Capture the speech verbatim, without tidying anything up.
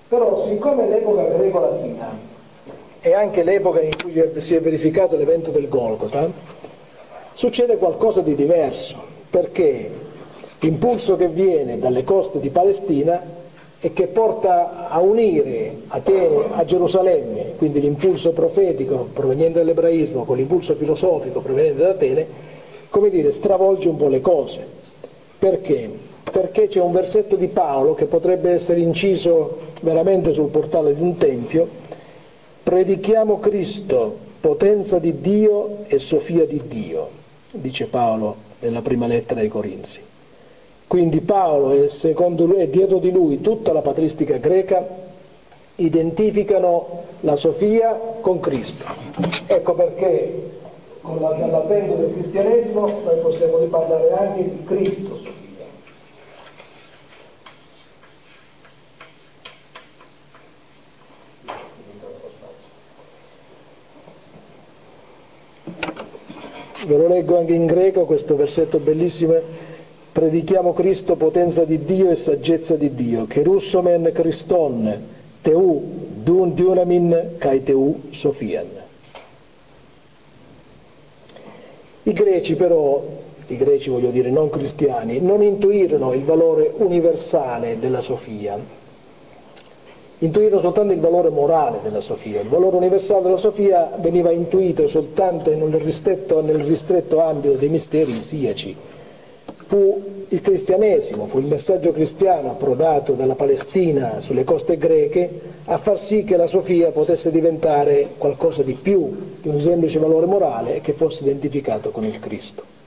Però siccome l'epoca greco-latina è anche l'epoca in cui si è verificato l'evento del Golgota, succede qualcosa di diverso, perché l'impulso che viene dalle coste di Palestina e che porta a unire Atene a Gerusalemme, quindi l'impulso profetico proveniente dall'ebraismo con l'impulso filosofico proveniente da Atene, come dire, stravolge un po' le cose. Perché? Perché c'è un versetto di Paolo che potrebbe essere inciso veramente sul portale di un tempio: predichiamo Cristo, potenza di Dio e sofia di Dio, dice Paolo nella prima lettera ai Corinzi. Quindi Paolo e secondo lui e dietro di lui tutta la patristica greca identificano la sofia con Cristo. Ecco perché con l'avvento del cristianesimo noi possiamo riparlare anche di Cristo sofia. Ve lo leggo anche in greco questo versetto bellissimo: predichiamo Cristo, potenza di Dio e saggezza di Dio, cherussomen Christon, teu dun dunamin kai teu sofian. I greci però, i greci voglio dire non cristiani, non intuirono il valore universale della sofia, intuirono soltanto il valore morale della sofia. Il valore universale della sofia veniva intuito soltanto nel ristretto, nel ristretto ambito dei misteri isiaci. Fu il cristianesimo, fu il messaggio cristiano approdato dalla Palestina sulle coste greche a far sì che la sofia potesse diventare qualcosa di più di un semplice valore morale e che fosse identificato con il Cristo.